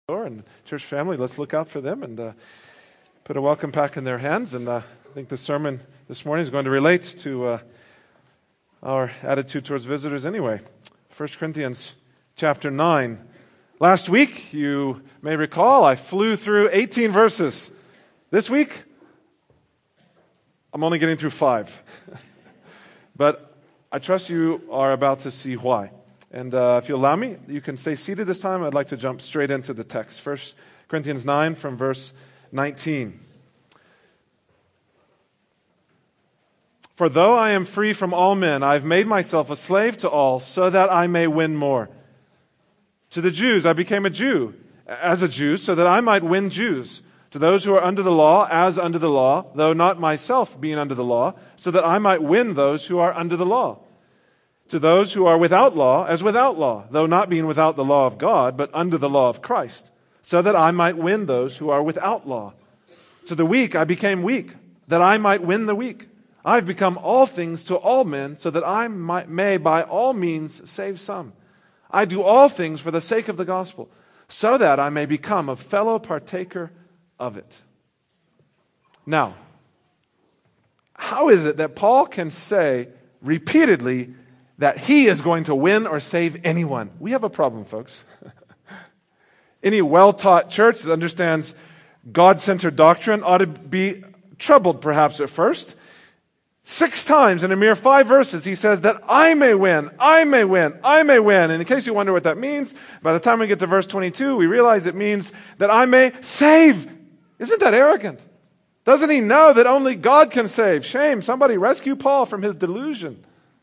And church family, let's look out for them and put a welcome pack in their hands. And I think the sermon this morning is going to relate to our attitude towards visitors anyway. 1 Corinthians chapter 9. Last week, you may recall, I flew through 18 verses. This week, I'm only getting through 5. But I trust you are about to see why. And if you allow me, you can stay seated this time. I'd like to jump straight into the text. 1 Corinthians 9 from verse 19. For though I am free from all men, I have made myself a slave to all, so that I may win more. To the Jews I became a Jew, as a Jew, so that I might win Jews. To those who are under the law, as under the law, though not myself being under the law, so that I might win those who are under the law. To those who are without law, as without law, though not being without the law of God, but under the law of Christ, so that I might win those who are without law. To the weak I became weak, that I might win the weak. I have become all things to all men, so that I may by all means save some. I do all things for the sake of the gospel, so that I may become a fellow partaker of it. Now, how is it that Paul can say repeatedly that he is going to win or save anyone? We have a problem, folks. Any well-taught church that understands God-centered doctrine ought to be troubled perhaps at first. 6 times in a mere 5 verses, he says that I may win, I may win, I may win. And in case you wonder what that means, by the time we get to verse 22, we realize it means that I may save. Isn't that arrogant? Doesn't he know that only God can save? Shame, somebody rescue Paul from his delusion.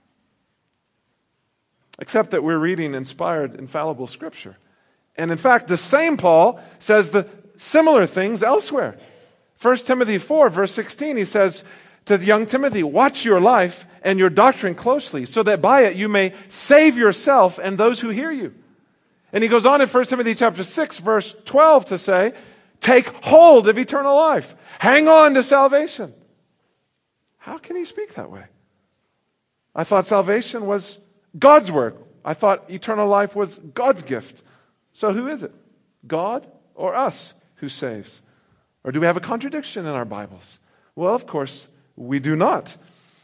Except that we're reading inspired, infallible Scripture. And in fact, the same Paul says the similar things elsewhere. 1 Timothy 4, verse 16, he says to young Timothy, watch your life and your doctrine closely, so that by it you may save yourself and those who hear you. And he goes on in 1 Timothy chapter 6, verse 12 to say, take hold of eternal life. Hang on to salvation. How can he speak that way? I thought salvation was God's work. I thought eternal life was God's gift. So who is it? God or us who saves? Or do we have a contradiction in our Bibles? Well, of course, we do not.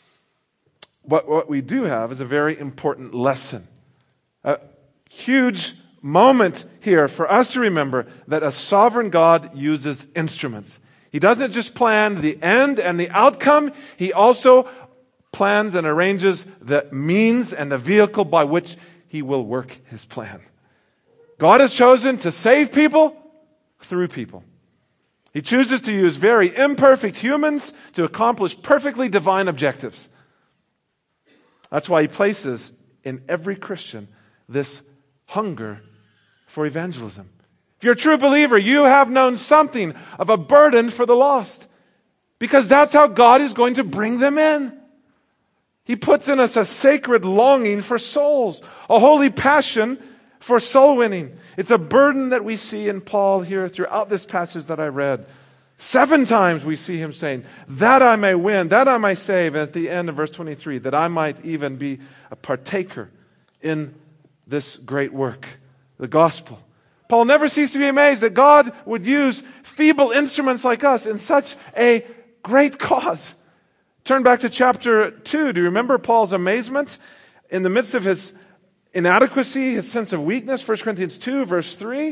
What we do have is a very important lesson. A huge moment here for us to remember that a sovereign God uses instruments. He doesn't just plan the end and the outcome. He also plans and arranges the means and the vehicle by which he will work his plan. God has chosen to save people through people. He chooses to use very imperfect humans to accomplish perfectly divine objectives. That's why he places in every Christian this hunger for evangelism. If you're a true believer, you have known something of a burden for the lost, because that's how God is going to bring them in. He puts in us a sacred longing for souls, a holy passion for soul winning. It's a burden that we see in Paul here throughout this passage that I read. 7 times we see him saying, that I may win, that I may save. And at the end of verse 23, that I might even be a partaker in this great work, the gospel. Paul never ceased to be amazed that God would use feeble instruments like us in such a great cause. Turn back to chapter 2. Do you remember Paul's amazement in the midst of his inadequacy, his sense of weakness? 1 Corinthians 2, verse 3.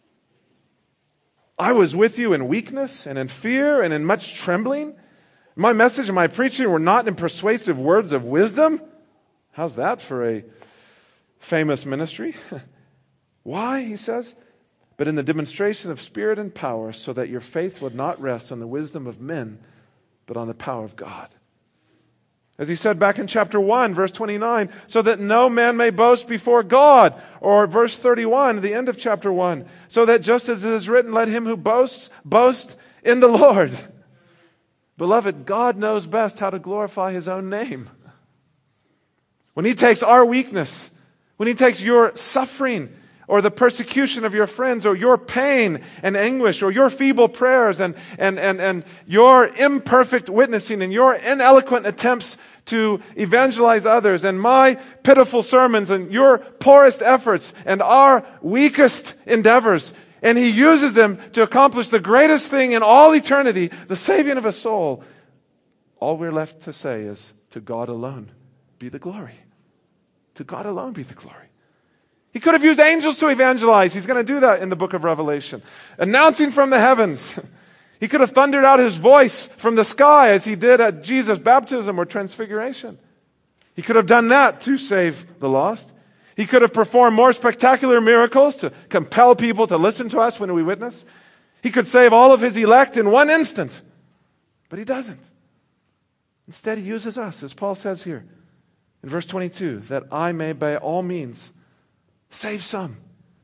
I was with you in weakness and in fear and in much trembling. My message and my preaching were not in persuasive words of wisdom. How's that for a famous ministry? Why, he says, but in the demonstration of spirit and power, so that your faith would not rest on the wisdom of men, but on the power of God. As he said back in chapter 1, verse 29, so that no man may boast before God. Or verse 31, the end of chapter 1, so that just as it is written, let him who boasts, boast in the Lord. Beloved, God knows best how to glorify his own name. When he takes our weakness, when he takes your suffering, or the persecution of your friends, or your pain and anguish, or your feeble prayers and your imperfect witnessing and your ineloquent attempts to evangelize others, and my pitiful sermons and your poorest efforts and our weakest endeavors, And he uses him to accomplish the greatest thing in all eternity, the saving of a soul. All we're left to say is, to God alone be the glory. To God alone be the glory. He could have used angels to evangelize. He's going to do that in the book of Revelation. Announcing from the heavens. He could have thundered out his voice from the sky as he did at Jesus' baptism or transfiguration. He could have done that to save the lost. He could have performed more spectacular miracles to compel people to listen to us when we witness. He could save all of his elect in one instant. But he doesn't. Instead, he uses us, as Paul says here in verse 22, that I may by all means save some.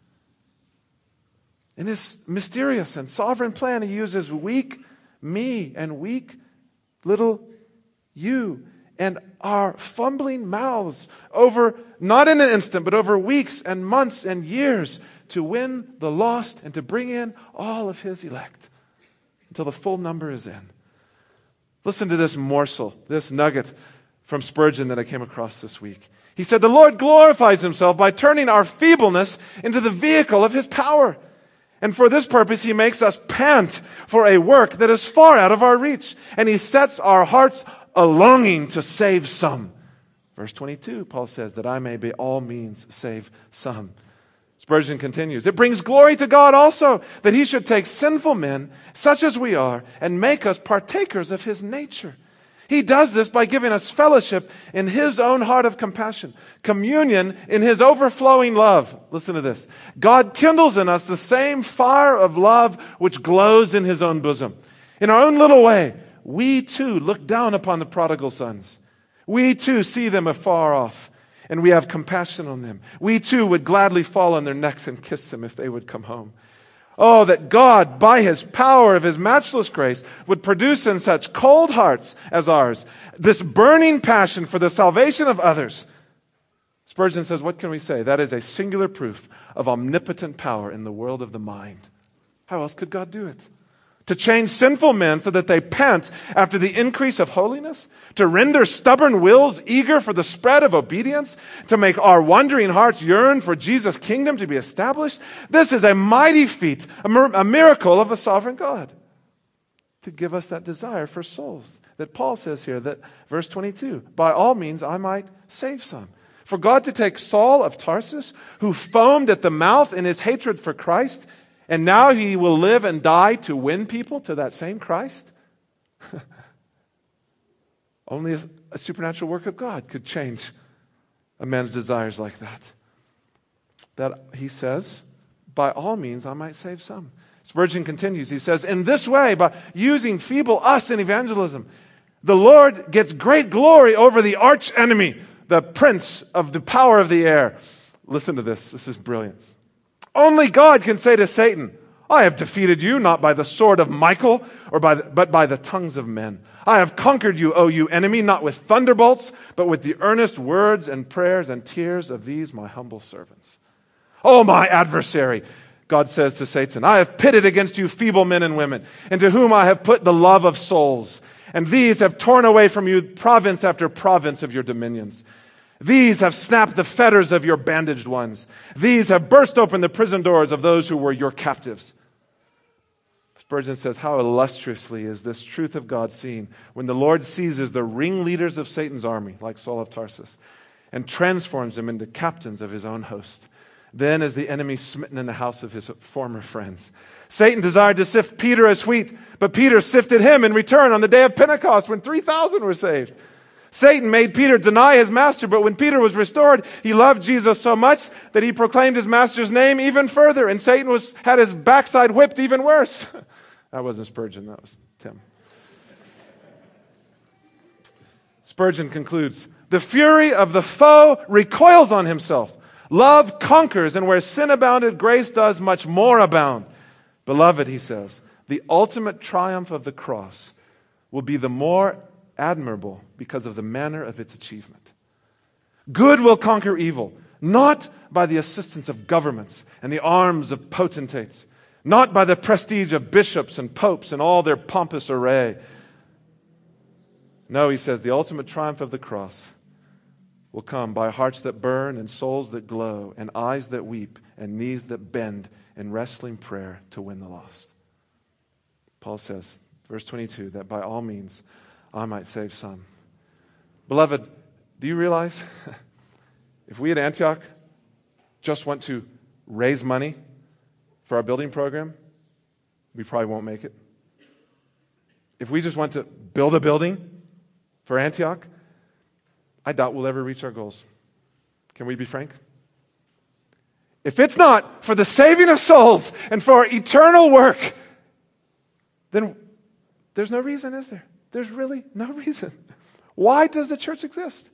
In this mysterious and sovereign plan, he uses weak me and weak little you and our fumbling mouths over, not in an instant, but over weeks and months and years to win the lost and to bring in all of his elect until the full number is in. Listen to this morsel, this nugget from Spurgeon that I came across this week. He said, the Lord glorifies himself by turning our feebleness into the vehicle of his power. And for this purpose, he makes us pant for a work that is far out of our reach. And he sets our hearts a longing to save some. Verse 22, Paul says, that I may by all means save some. Spurgeon continues, it brings glory to God also that he should take sinful men, such as we are, and make us partakers of his nature. He does this by giving us fellowship in his own heart of compassion, communion in his overflowing love. Listen to this. God kindles in us the same fire of love which glows in his own bosom. In our own little way, we too look down upon the prodigal sons. We too see them afar off, and we have compassion on them. We too would gladly fall on their necks and kiss them if they would come home. Oh, that God, by his power of his matchless grace, would produce in such cold hearts as ours this burning passion for the salvation of others. Spurgeon says, what can we say? That is a singular proof of omnipotent power in the world of the mind. How else could God do it? To change sinful men so that they pant after the increase of holiness, to render stubborn wills eager for the spread of obedience, to make our wandering hearts yearn for Jesus' kingdom to be established. This is a mighty feat, a miracle of the sovereign God. To give us that desire for souls that Paul says here, that verse 22, by all means I might save some. For God to take Saul of Tarsus, who foamed at the mouth in his hatred for Christ, and now he will live and die to win people to that same Christ? Only a supernatural work of God could change a man's desires like that. That, he says, by all means I might save some. Spurgeon continues, he says, in this way, by using feeble us in evangelism, the Lord gets great glory over the arch enemy, the prince of the power of the air. Listen to this. This is brilliant. Only God can say to Satan, I have defeated you, not by the sword of Michael, but by the tongues of men. I have conquered you, O you enemy, not with thunderbolts, but with the earnest words and prayers and tears of these my humble servants. O my adversary, God says to Satan, I have pitted against you feeble men and women, into whom I have put the love of souls. And these have torn away from you province after province of your dominions. These have snapped the fetters of your bandaged ones. These have burst open the prison doors of those who were your captives. Spurgeon says, how illustriously is this truth of God seen when the Lord seizes the ringleaders of Satan's army, like Saul of Tarsus, and transforms them into captains of his own host. Then is the enemy smitten in the house of his former friends. Satan desired to sift Peter as wheat, but Peter sifted him in return on the day of Pentecost when 3,000 were saved. Satan made Peter deny his master, but when Peter was restored, he loved Jesus so much that he proclaimed his master's name even further, and Satan had his backside whipped even worse. That wasn't Spurgeon, that was Tim. Spurgeon concludes, the fury of the foe recoils on himself. Love conquers, and where sin abounded, grace does much more abound. Beloved, he says, the ultimate triumph of the cross will be the more admirable because of the manner of its achievement. Good will conquer evil, not by the assistance of governments and the arms of potentates, not by the prestige of bishops and popes and all their pompous array. No, he says, the ultimate triumph of the cross will come by hearts that burn and souls that glow and eyes that weep and knees that bend in wrestling prayer to win the lost. Paul says, verse 22, that by all means I might save some. Beloved, do you realize if we at Antioch just want to raise money for our building program, we probably won't make it. If we just want to build a building for Antioch, I doubt we'll ever reach our goals. Can we be frank? If it's not for the saving of souls and for eternal work, then there's no reason, is there? There's really no reason. Why does the church exist?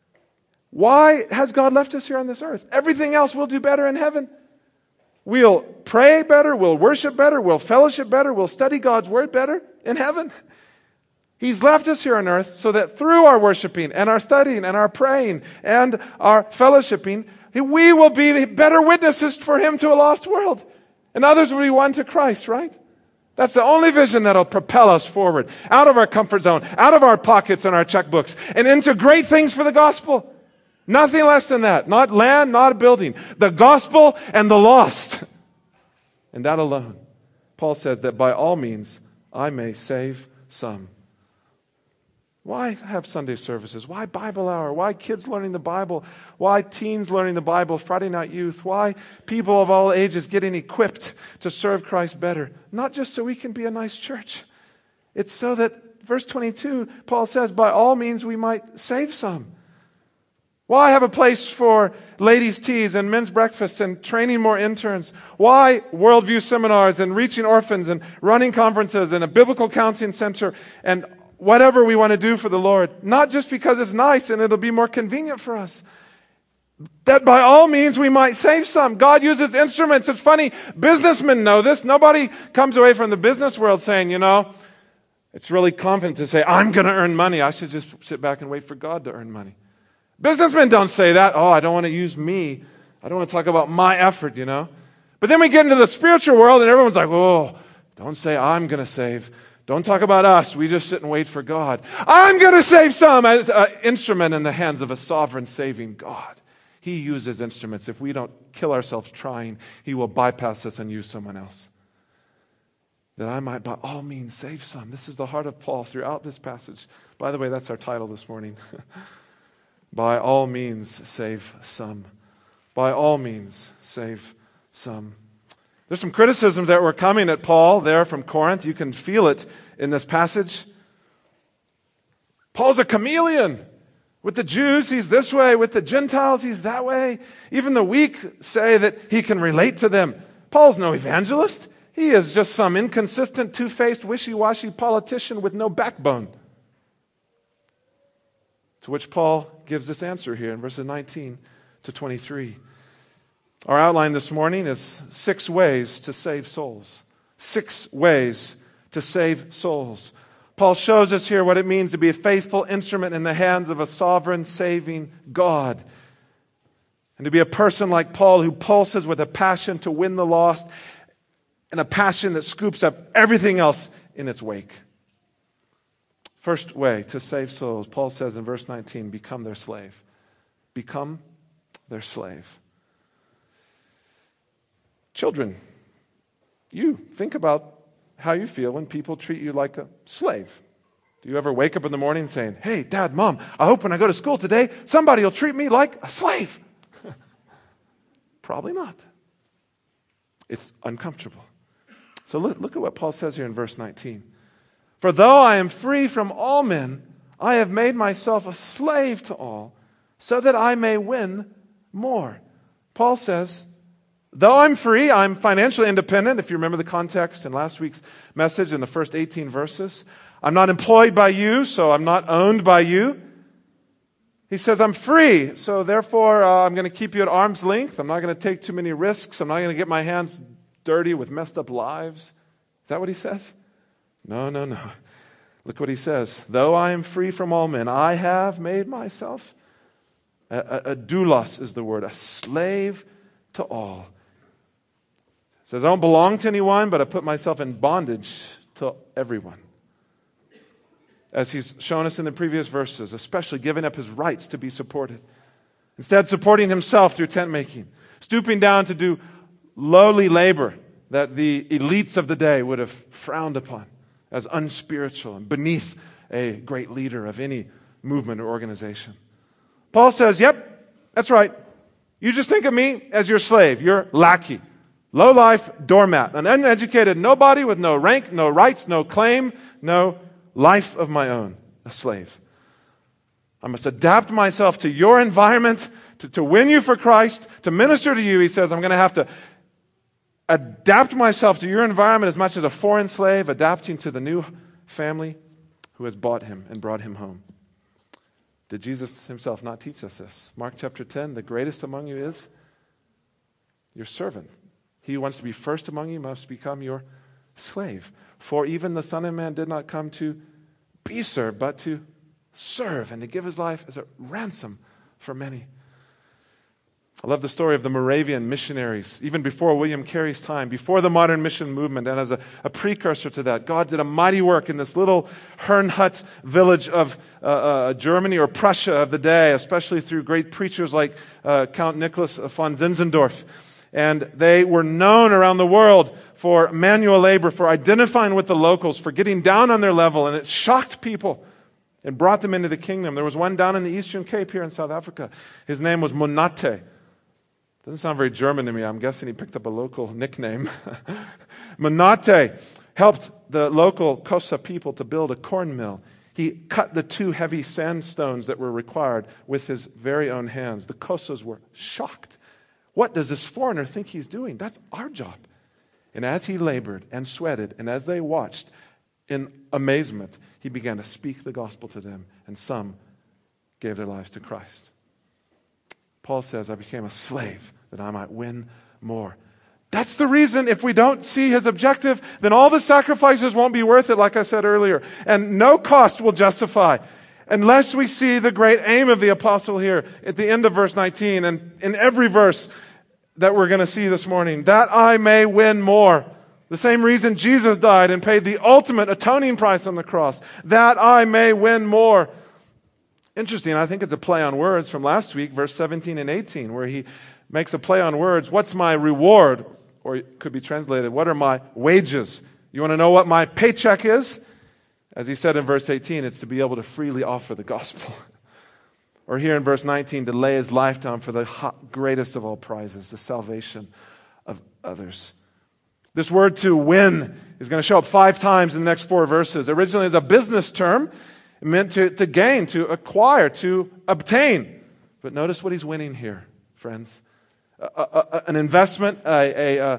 Why has God left us here on this earth? Everything else we'll do better in heaven. We'll pray better, we'll worship better, we'll fellowship better, we'll study God's word better in heaven. He's left us here on earth so that through our worshiping and our studying and our praying and our fellowshipping, we will be better witnesses for Him to a lost world. And others will be won to Christ, right? That's the only vision that'll propel us forward, out of our comfort zone, out of our pockets and our checkbooks, and into great things for the gospel. Nothing less than that. Not land, not a building. The gospel and the lost. And that alone. Paul says that by all means I may save some. Why have Sunday services? Why Bible hour? Why kids learning the Bible? Why teens learning the Bible? Friday night youth? Why people of all ages getting equipped to serve Christ better? Not just so we can be a nice church. It's so that, verse 22, Paul says, by all means we might save some. Why have a place for ladies' teas and men's breakfasts and training more interns? Why worldview seminars and reaching orphans and running conferences and a biblical counseling center and whatever we want to do for the Lord? Not just because it's nice and it'll be more convenient for us. That by all means we might save some. God uses instruments. It's funny, businessmen know this. Nobody comes away from the business world saying, it's really confident to say, I'm going to earn money. I should just sit back and wait for God to earn money. Businessmen don't say that. Oh, I don't want to use me. I don't want to talk about my effort, But then we get into the spiritual world and everyone's like, oh, don't say I'm going to save. Don't talk about us. We just sit and wait for God. I'm going to save some as an instrument in the hands of a sovereign saving God. He uses instruments. If we don't kill ourselves trying, He will bypass us and use someone else. That I might by all means save some. This is the heart of Paul throughout this passage. By the way, that's our title this morning. By all means, save some. By all means, save some. There's some criticisms that were coming at Paul there from Corinth. You can feel it in this passage. Paul's a chameleon. With the Jews, he's this way. With the Gentiles, he's that way. Even the weak say that he can relate to them. Paul's no evangelist. He is just some inconsistent, two-faced, wishy-washy politician with no backbone. To which Paul gives this answer here in verses 19 to 23. Our outline this morning is 6 ways to save souls. 6 ways to save souls. Paul shows us here what it means to be a faithful instrument in the hands of a sovereign, saving God. And to be a person like Paul who pulses with a passion to win the lost and a passion that scoops up everything else in its wake. First way to save souls, Paul says in verse 19, become their slave. Become their slave. Children, you think about how you feel when people treat you like a slave. Do you ever wake up in the morning saying, hey, Dad, Mom, I hope when I go to school today, somebody will treat me like a slave? Probably not. It's uncomfortable. So look at what Paul says here in verse 19. For though I am free from all men, I have made myself a slave to all, so that I may win more. Paul says, though I'm free, I'm financially independent. If you remember the context in last week's message in the first 18 verses. I'm not employed by you, so I'm not owned by you. He says, I'm free, so therefore I'm going to keep you at arm's length. I'm not going to take too many risks. I'm not going to get my hands dirty with messed up lives. Is that what he says? No. Look what he says. Though I am free from all men, I have made myself, a doulos is the word, a slave to all. It says, I don't belong to anyone, but I put myself in bondage to everyone. As he's shown us in the previous verses, especially giving up his rights to be supported. Instead, supporting himself through tent making, stooping down to do lowly labor that the elites of the day would have frowned upon as unspiritual and beneath a great leader of any movement or organization. Paul says, yep, that's right. You just think of me as your slave, your lackey, low-life doormat, an uneducated nobody with no rank, no rights, no claim, no life of my own, a slave. I must adapt myself to your environment, to win you for Christ, to minister to you. He says, I'm going to have to adapt myself to your environment as much as a foreign slave adapting to the new family who has bought him and brought him home. Did Jesus himself not teach us this? Mark chapter 10, the greatest among you is your servant. He who wants to be first among you must become your slave. For even the Son of Man did not come to be served, but to serve and to give his life as a ransom for many. I love the story of the Moravian missionaries, even before William Carey's time, before the modern mission movement, and as a precursor to that, God did a mighty work in this little Herrnhut village of Germany or Prussia of the day, especially through great preachers like Count Nicholas von Zinzendorf. And they were known around the world for manual labor, for identifying with the locals, for getting down on their level, and it shocked people and brought them into the kingdom. There was one down in the Eastern Cape here in South Africa. His name was Monate. Doesn't sound very German to me. I'm guessing he picked up a local nickname. Monate helped the local Xhosa people to build a corn mill. He cut the 2 heavy sandstones that were required with his very own hands. The Xhosas were shocked. What does this foreigner think he's doing? That's our job. And as he labored and sweated, and as they watched in amazement, he began to speak the gospel to them, and some gave their lives to Christ. Paul says, I became a slave that I might win more. That's the reason if we don't see his objective, then all the sacrifices won't be worth it, like I said earlier. And no cost will justify. Unless we see the great aim of the apostle here at the end of verse 19 and in every verse that we're going to see this morning, that I may win more. The same reason Jesus died and paid the ultimate atoning price on the cross, that I may win more. Interesting, I think it's a play on words from last week, verse 17 and 18, where he makes a play on words. What's my reward? Or it could be translated, what are my wages? You want to know what my paycheck is? As he said in verse 18, it's to be able to freely offer the gospel. Or here in verse 19, to lay his life down for the greatest of all prizes, the salvation of others. This word to win is going to show up 5 times in the next 4 verses. Originally as a business term, it meant to gain, to acquire, to obtain. But notice what he's winning here, friends. An investment, a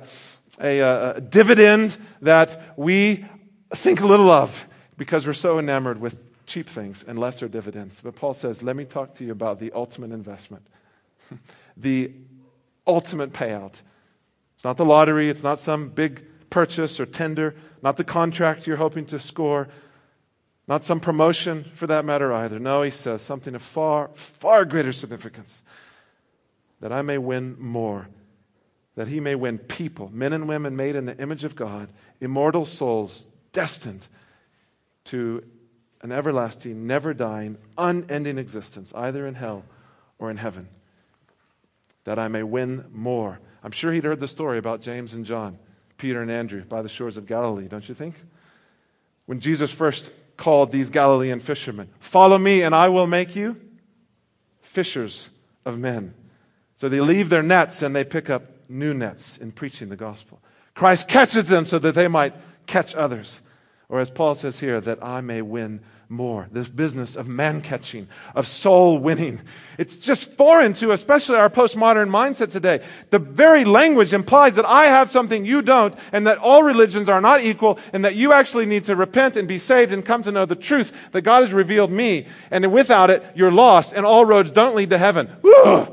dividend that we think little of because we're so enamored with cheap things and lesser dividends. But Paul says, let me talk to you about the ultimate investment, the ultimate payout. It's not the lottery. It's not some big purchase or tender, not the contract you're hoping to score, not some promotion for that matter either. No, he says something of far, far greater significance. That I may win more. That he may win people, men and women made in the image of God, immortal souls destined to an everlasting, never dying, unending existence, either in hell or in heaven. That I may win more. I'm sure he'd heard the story about James and John, Peter and Andrew by the shores of Galilee, don't you think? When Jesus first called these Galilean fishermen, follow me and I will make you fishers of men. So they leave their nets and they pick up new nets in preaching the gospel. Christ catches them so that they might catch others. Or as Paul says here, that I may win more. This business of man-catching, of soul winning. It's just foreign to especially our postmodern mindset today. The very language implies that I have something you don't, and that all religions are not equal, and that you actually need to repent and be saved and come to know the truth that God has revealed me. And without it, you're lost, and all roads don't lead to heaven. Ugh!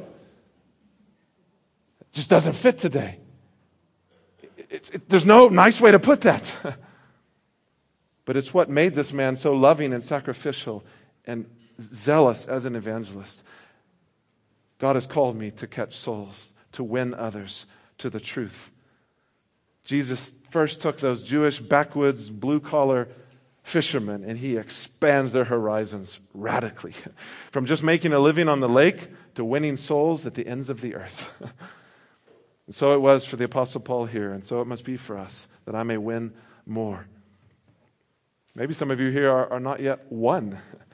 It just doesn't fit today. There's no nice way to put that. But it's what made this man so loving and sacrificial and zealous as an evangelist. God has called me to catch souls, to win others to the truth. Jesus first took those Jewish backwoods, blue-collar fishermen, and he expands their horizons radically. From just making a living on the lake to winning souls at the ends of the earth. And so it was for the Apostle Paul here, and so it must be for us, that I may win more. Maybe some of you here are not yet won.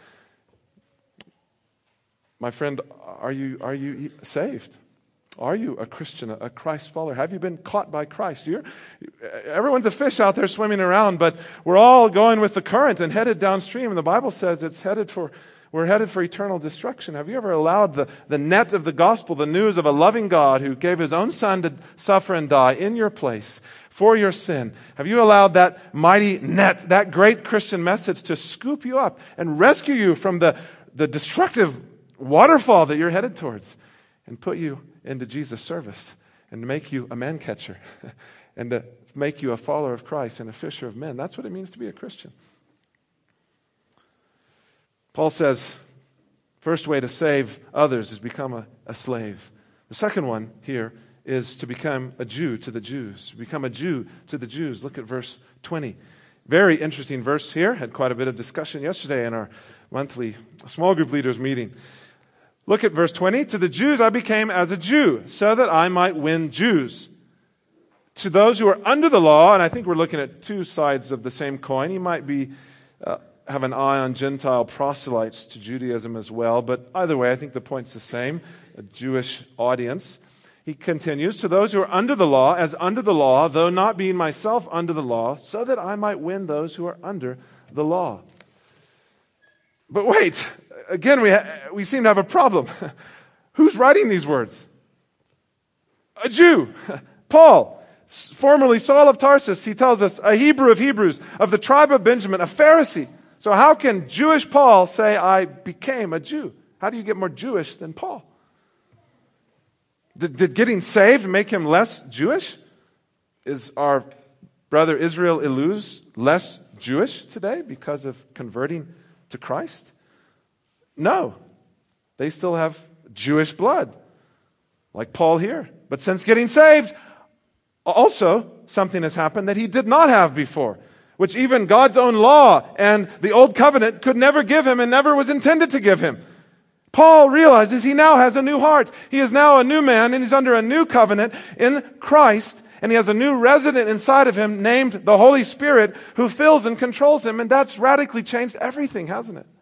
My friend, are you saved? Are you a Christian, a Christ follower? Have you been caught by Christ? Everyone's a fish out there swimming around, but we're all going with the current and headed downstream. And the Bible says we're headed for eternal destruction. Have you ever allowed the net of the gospel, the news of a loving God who gave His own Son to suffer and die in your place for your sin? Have you allowed that mighty net, that great Christian message, to scoop you up and rescue you from the destructive waterfall that you're headed towards and put you into Jesus' service and to make you a man catcher and to make you a follower of Christ and a fisher of men? That's what it means to be a Christian. Paul says, first way to save others is become a slave. The second one here is to become a Jew to the Jews. Become a Jew to the Jews. Look at verse 20. Very interesting verse here. Had quite a bit of discussion yesterday in our monthly small group leaders meeting. Look at verse 20. To the Jews I became as a Jew, so that I might win Jews. To those who are under the law, and I think we're looking at two sides of the same coin. He might be have an eye on Gentile proselytes to Judaism as well, but either way, I think the point's the same. A Jewish audience. He continues, to those who are under the law, as under the law, though not being myself under the law, so that I might win those who are under the law. But wait, again, we seem to have a problem. Who's writing these words? A Jew. Paul, formerly Saul of Tarsus, he tells us, a Hebrew of Hebrews, of the tribe of Benjamin, a Pharisee. So how can Jewish Paul say, I became a Jew? How do you get more Jewish than Paul? Did getting saved make him less Jewish? Is our brother Israel Iluz less Jewish today because of converting to Christ? No. They still have Jewish blood, like Paul here. But since getting saved, also something has happened that he did not have before, which even God's own law and the old covenant could never give him and never was intended to give him. Paul realizes he now has a new heart. He is now a new man, and he's under a new covenant in Christ, and he has a new resident inside of him named the Holy Spirit who fills and controls him, and that's radically changed everything, hasn't it?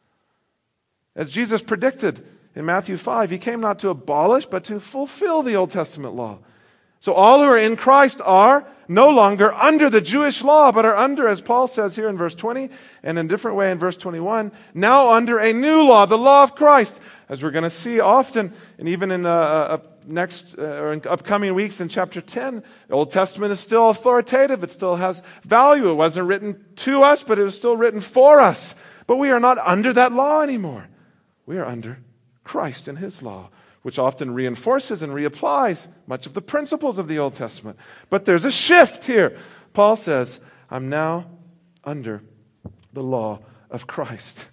As Jesus predicted in Matthew 5, he came not to abolish, but to fulfill the Old Testament law. So all who are in Christ are no longer under the Jewish law, but are under, as Paul says here in verse 20, and in a different way in verse 21, now under a new law, the law of Christ. As we're going to see often, and even in in upcoming weeks in chapter 10, the Old Testament is still authoritative. It still has value. It wasn't written to us, but it was still written for us. But we are not under that law anymore. We are under Christ and His law, which often reinforces and reapplies much of the principles of the Old Testament. But there's a shift here. Paul says, I'm now under the law of Christ.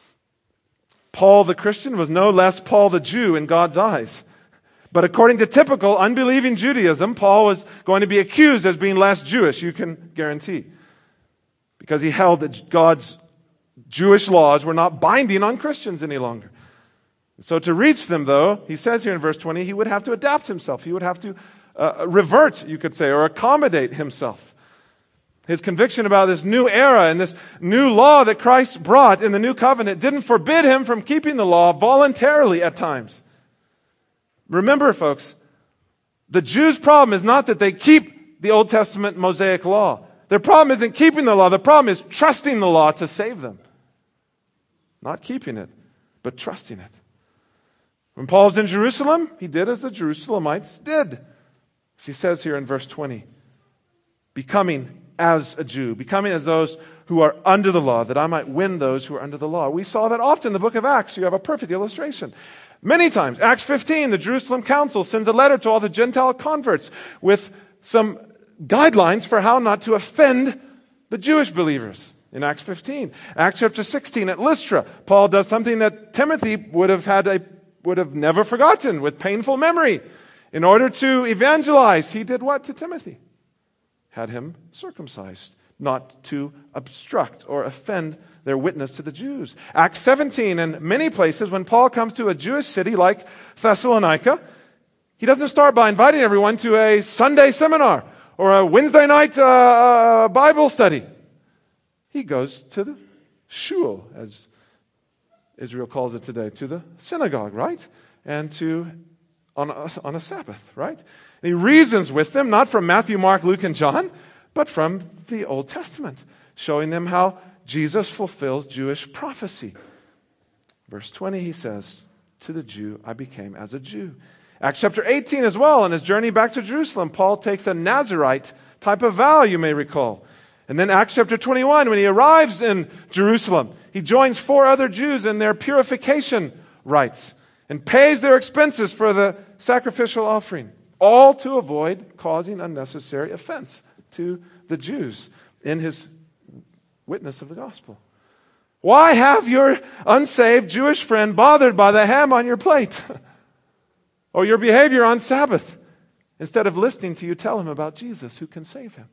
Paul the Christian was no less Paul the Jew in God's eyes. But according to typical unbelieving Judaism, Paul was going to be accused as being less Jewish, you can guarantee. Because he held that God's Jewish laws were not binding on Christians any longer. So to reach them, though, he says here in verse 20, he would have to adapt himself. He would have to revert, you could say, or accommodate himself. His conviction about this new era and this new law that Christ brought in the new covenant didn't forbid him from keeping the law voluntarily at times. Remember, folks, the Jews' problem is not that they keep the Old Testament Mosaic law. Their problem isn't keeping the law. The problem is trusting the law to save them. Not keeping it, but trusting it. When Paul's in Jerusalem, he did as the Jerusalemites did. As he says here in verse 20, becoming as a Jew, becoming as those who are under the law, that I might win those who are under the law. We saw that often in the book of Acts. You have a perfect illustration. Many times, Acts 15, the Jerusalem Council sends a letter to all the Gentile converts with some guidelines for how not to offend the Jewish believers. In Acts 15. Acts chapter 16 at Lystra, Paul does something that Timothy would have never forgotten with painful memory. In order to evangelize, he did what to Timothy? Had him circumcised, not to obstruct or offend their witness to the Jews. Acts 17 and many places, when Paul comes to a Jewish city like Thessalonica, He doesn't start by inviting everyone to a Sunday seminar or a Wednesday night Bible study. He goes to the shul, as Israel calls it today, to the synagogue, right? And on a Sabbath, right? And he reasons with them, not from Matthew, Mark, Luke, and John, but from the Old Testament, showing them how Jesus fulfills Jewish prophecy. Verse 20, he says, to the Jew, I became as a Jew. Acts chapter 18 as well, on his journey back to Jerusalem, Paul takes a Nazirite type of vow, you may recall. And then Acts chapter 21, when he arrives in Jerusalem, he joins 4 other Jews in their purification rites and pays their expenses for the sacrificial offering, all to avoid causing unnecessary offense to the Jews in his witness of the gospel. Why have your unsaved Jewish friend bothered by the ham on your plate or your behavior on Sabbath? Instead of listening to you tell him about Jesus who can save him.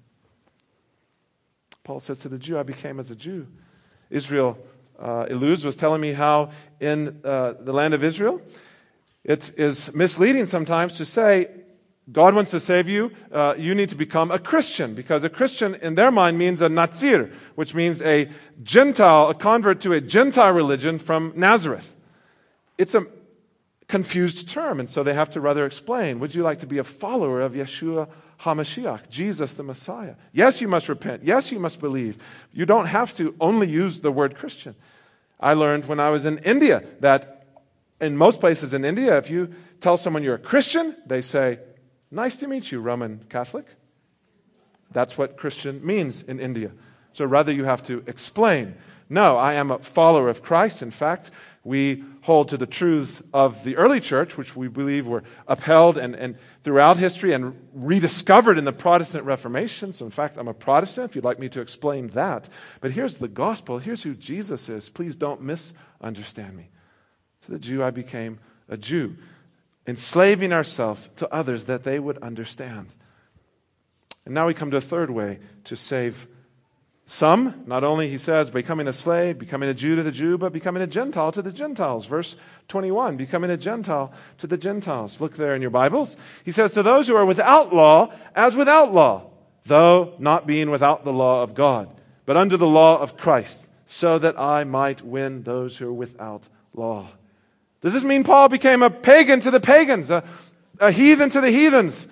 Paul says to the Jew, I became as a Jew. Israel, Eluz was telling me how in the land of Israel, it is misleading sometimes to say, God wants to save you, you need to become a Christian, because a Christian in their mind means a Nazir, which means a Gentile, a convert to a Gentile religion from Nazareth. It's a confused term, and so they have to rather explain, would you like to be a follower of Yeshua HaMashiach, Jesus the Messiah? Yes, you must repent. Yes, you must believe. You don't have to only use the word Christian. I learned when I was in India that in most places in India, if you tell someone you're a Christian, they say, nice to meet you, Roman Catholic. That's what Christian means in India. So rather you have to explain, no, I am a follower of Christ. In fact, we hold to the truths of the early church, which we believe were upheld and throughout history and rediscovered in the Protestant Reformation. So in fact, I'm a Protestant, if you'd like me to explain that. But here's the gospel. Here's who Jesus is. Please don't misunderstand me. To the Jew, I became a Jew, enslaving ourselves to others that they would understand. And now we come to a third way to save some. Not only, he says, becoming a slave, becoming a Jew to the Jew, but becoming a Gentile to the Gentiles. Verse 21, becoming a Gentile to the Gentiles. Look there in your Bibles. He says, to those who are without law, as without law, though not being without the law of God, but under the law of Christ, so that I might win those who are without law. Does this mean Paul became a pagan to the pagans, a heathen to the heathens?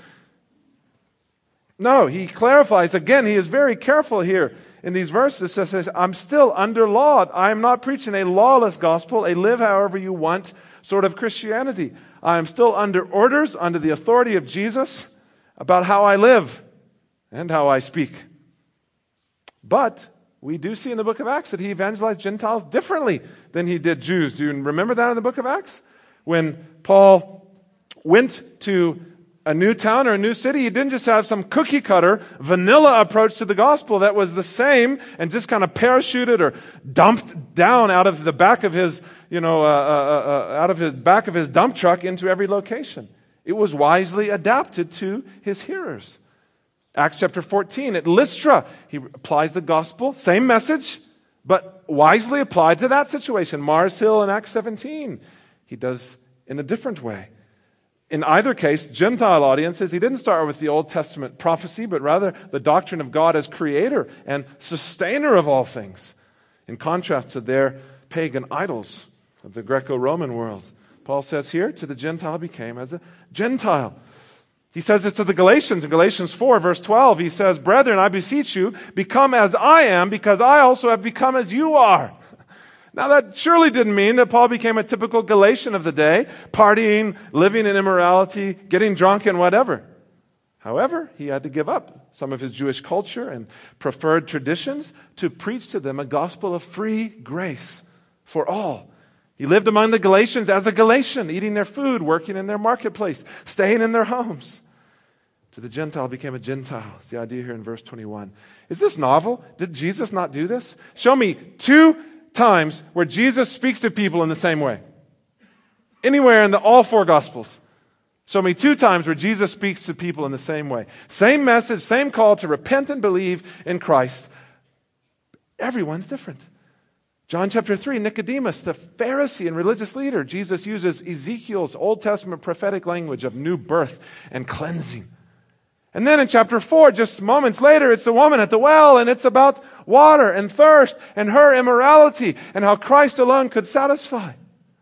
No, he clarifies. Again, he is very careful here in these verses. He says, I'm still under law. I am not preaching a lawless gospel, a live however you want sort of Christianity. I am still under orders, under the authority of Jesus about how I live and how I speak. But we do see in the book of Acts that he evangelized Gentiles differently than he did Jews. Do you remember that in the book of Acts? When Paul went to a new town or a new city, he didn't just have some cookie cutter, vanilla approach to the gospel that was the same and just kind of parachuted or dumped down out of the back of his, out of his back of his dump truck into every location. It was wisely adapted to his hearers. Acts chapter 14, at Lystra, he applies the gospel, same message, but wisely applied to that situation. Mars Hill in Acts 17, he does in a different way. In either case, Gentile audiences, he didn't start with the Old Testament prophecy, but rather the doctrine of God as creator and sustainer of all things, in contrast to their pagan idols of the Greco-Roman world. Paul says here, to the Gentile became as a Gentile. He says this to the Galatians. In Galatians 4, verse 12, he says, brethren, I beseech you, become as I am, because I also have become as you are. Now that surely didn't mean that Paul became a typical Galatian of the day, partying, living in immorality, getting drunk and whatever. However, he had to give up some of his Jewish culture and preferred traditions to preach to them a gospel of free grace for all. He lived among the Galatians as a Galatian, eating their food, working in their marketplace, staying in their homes. To the Gentile became a Gentile. It's the idea here in verse 21. Is this novel? Did Jesus not do this? Show me 2 times where Jesus speaks to people in the same way. Anywhere in all 4 Gospels. Show me 2 times where Jesus speaks to people in the same way. Same message, same call to repent and believe in Christ. Everyone's different. John chapter 3, Nicodemus, the Pharisee and religious leader. Jesus uses Ezekiel's Old Testament prophetic language of new birth and cleansing. And then in chapter 4, just moments later, it's the woman at the well, and it's about water and thirst and her immorality and how Christ alone could satisfy.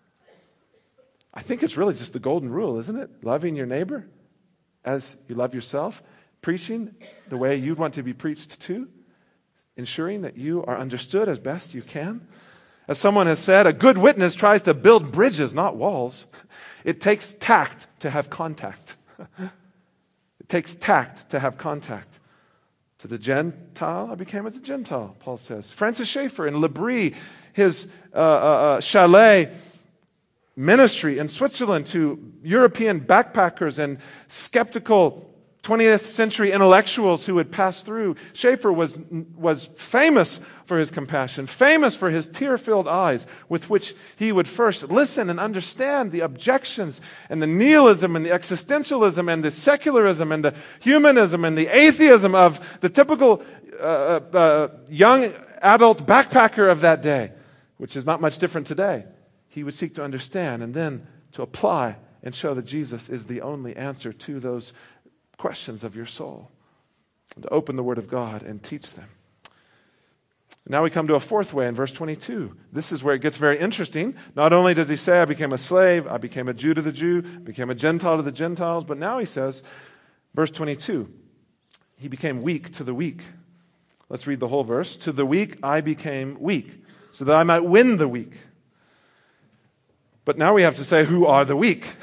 I think it's really just the golden rule, isn't it? Loving your neighbor as you love yourself, preaching the way you'd want to be preached to, ensuring that you are understood as best you can. As someone has said, a good witness tries to build bridges, not walls. It takes tact to have contact. It takes tact to have contact. To the Gentile, I became as a Gentile, Paul says. Francis Schaeffer in L'Abri, his chalet ministry in Switzerland to European backpackers and skeptical 20th century intellectuals who would pass through. Schaeffer was famous for his compassion, famous for his tear-filled eyes with which he would first listen and understand the objections and the nihilism and the existentialism and the secularism and the humanism and the atheism of the typical young adult backpacker of that day, which is not much different today. He would seek to understand and then to apply and show that Jesus is the only answer to those questions of your soul, and to open the Word of God and teach them. Now we come to a fourth way in verse 22. This is where it gets very interesting. Not only does he say, I became a slave, I became a Jew to the Jew, became a Gentile to the Gentiles, but now he says, verse 22, he became weak to the weak. Let's read the whole verse. To the weak I became weak, so that I might win the weak. But now we have to say, who are the weak?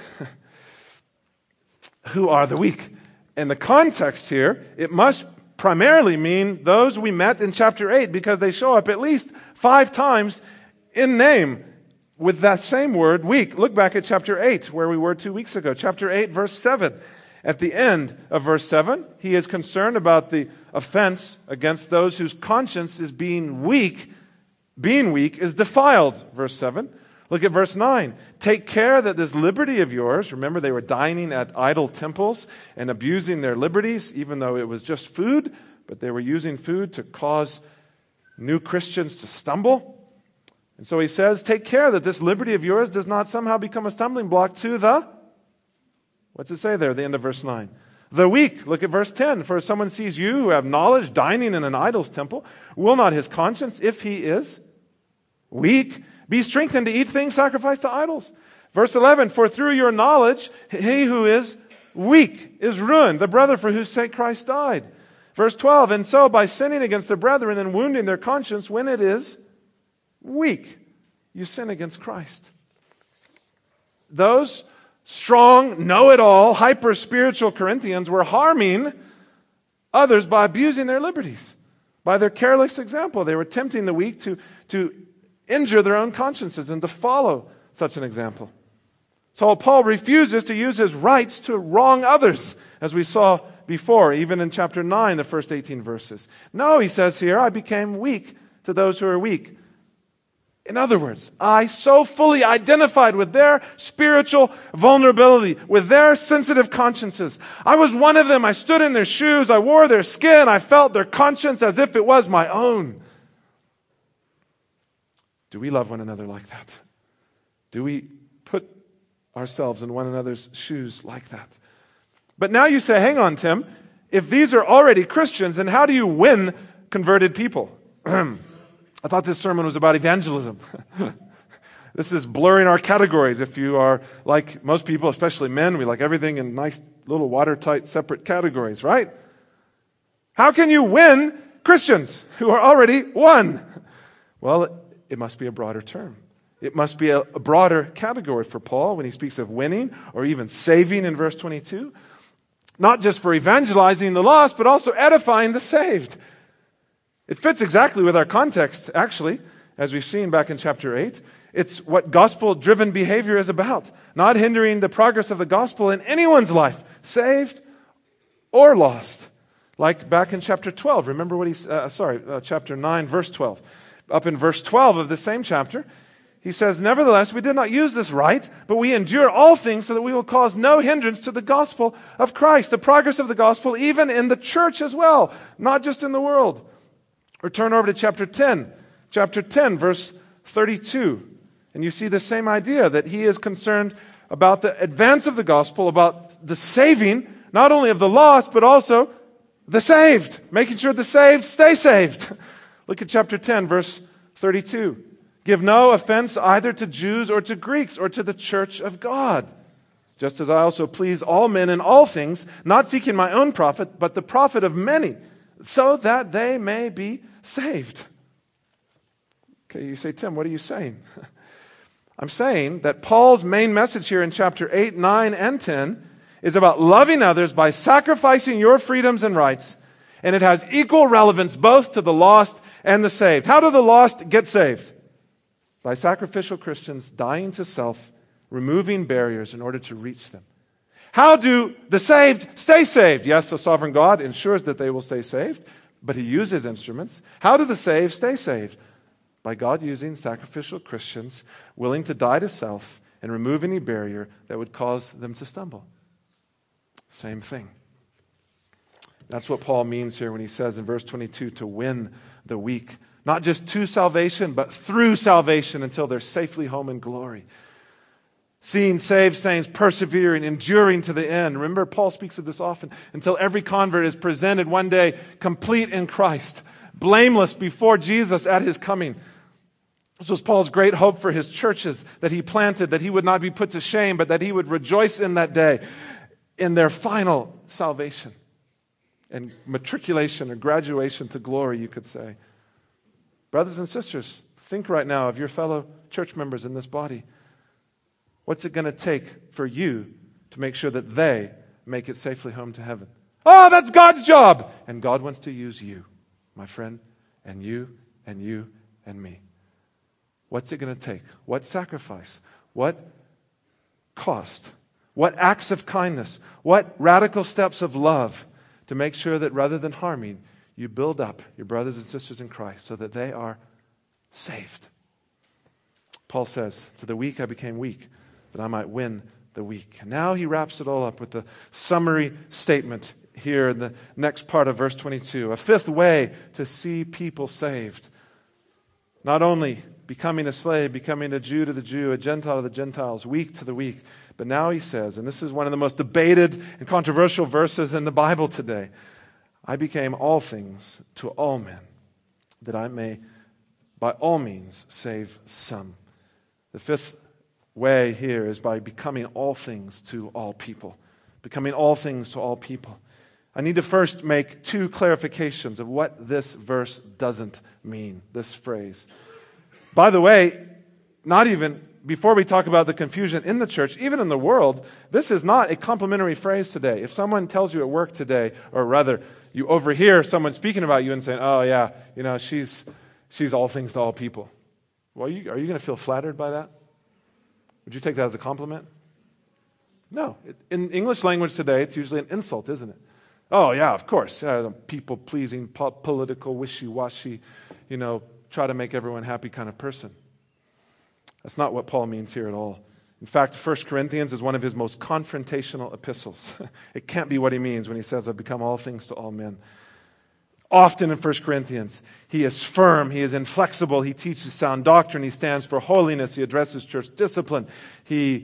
Who are the weak? In the context here, it must primarily mean those we met in chapter 8, because they show up at least 5 times in name with that same word, weak. Look back at chapter 8, where we were 2 weeks ago. Chapter 8, verse 7. At the end of verse 7, he is concerned about the offense against those whose conscience is being weak. Being weak is defiled, verse 7. Look at verse 9. Take care that this liberty of yours, remember they were dining at idol temples and abusing their liberties, even though it was just food, but they were using food to cause new Christians to stumble. And so he says, take care that this liberty of yours does not somehow become a stumbling block to the, what's it say there at the end of verse 9? The weak. Look at verse 10. For if someone sees you who have knowledge dining in an idol's temple, will not his conscience, if he is weak, be strengthened to eat things sacrificed to idols? Verse 11, for through your knowledge, he who is weak is ruined, the brother for whose sake Christ died. Verse 12, and so by sinning against the brethren and wounding their conscience when it is weak, you sin against Christ. Those strong, know-it-all, hyper-spiritual Corinthians were harming others by abusing their liberties. By their careless example, they were tempting the weak to injure their own consciences and to follow such an example. So Paul refuses to use his rights to wrong others, as we saw before, even in chapter 9, the first 18 verses. No, he says here, I became weak to those who are weak. In other words, I so fully identified with their spiritual vulnerability, with their sensitive consciences. I was one of them. I stood in their shoes. I wore their skin. I felt their conscience as if it was my own. Do we love one another like that? Do we put ourselves in one another's shoes like that? But now you say, hang on, Tim, if these are already Christians, then how do you win converted people? I thought this sermon was about evangelism. This is blurring our categories. If you are like most people, especially men, we like everything in nice little watertight separate categories, right? How can you win Christians who are already won? Well, it must be a broader term. It must be a broader category for Paul when he speaks of winning or even saving in verse 22. Not just for evangelizing the lost, but also edifying the saved. It fits exactly with our context, actually, as we've seen back in chapter 8. It's what gospel-driven behavior is about. Not hindering the progress of the gospel in anyone's life, saved or lost. Like back in chapter 12. Remember what chapter 9, verse 12. Up in verse 12 of the same chapter, he says, nevertheless, we did not use this right, but we endure all things so that we will cause no hindrance to the gospel of Christ, the progress of the gospel, even in the church as well, not just in the world. Or turn over to chapter 10. Chapter 10, verse 32. And you see the same idea, that he is concerned about the advance of the gospel, about the saving, not only of the lost, but also the saved, making sure the saved stay saved. Look at chapter 10, verse 32. Give no offense either to Jews or to Greeks or to the church of God, just as I also please all men in all things, not seeking my own profit, but the profit of many, so that they may be saved. Okay, you say, Tim, what are you saying? I'm saying that Paul's main message here in chapter 8, 9, and 10 is about loving others by sacrificing your freedoms and rights, and it has equal relevance both to the lost and the saved. How do the lost get saved? By sacrificial Christians dying to self, removing barriers in order to reach them. How do the saved stay saved? Yes, the sovereign God ensures that they will stay saved, but he uses instruments. How do the saved stay saved? By God using sacrificial Christians willing to die to self and remove any barrier that would cause them to stumble. Same thing. That's what Paul means here when he says in verse 22 to win the weak. Not just to salvation, but through salvation until they're safely home in glory. Seeing saved saints persevering, enduring to the end. Remember, Paul speaks of this often. Until every convert is presented one day complete in Christ, blameless before Jesus at his coming. This was Paul's great hope for his churches that he planted, that he would not be put to shame, but that he would rejoice in that day, in their final salvation and matriculation or graduation to glory, you could say. Brothers and sisters, think right now of your fellow church members in this body. What's it going to take for you to make sure that they make it safely home to heaven? Oh, that's God's job. And God wants to use you, my friend, and you, and you, and me. What's it going to take? What sacrifice? What cost? What acts of kindness? What radical steps of love to make sure that rather than harming, you build up your brothers and sisters in Christ so that they are saved? Paul says, to the weak I became weak, that I might win the weak. And now he wraps it all up with the summary statement here in the next part of verse 22. A fifth way to see people saved. Not only becoming a slave, becoming a Jew to the Jew, a Gentile to the Gentiles, weak to the weak. But now he says, and this is one of the most debated and controversial verses in the Bible today, I became all things to all men, that I may by all means save some. The fifth way here is by becoming all things to all people. Becoming all things to all people. I need to first make two clarifications of what this verse doesn't mean, this phrase. By the way, not even before we talk about the confusion in the church, even in the world, this is not a complimentary phrase today. If someone tells you at work today, or rather, you overhear someone speaking about you and saying, oh yeah, she's all things to all people. Well, are you going to feel flattered by that? Would you take that as a compliment? No. In English language today, it's usually an insult, isn't it? Oh yeah, of course. People-pleasing, political, wishy-washy, try to make everyone happy kind of person. That's not what Paul means here at all. In fact, 1 Corinthians is one of his most confrontational epistles. It can't be what he means when he says, I've become all things to all men. Often in 1 Corinthians, he is firm, he is inflexible, he teaches sound doctrine, he stands for holiness, he addresses church discipline, he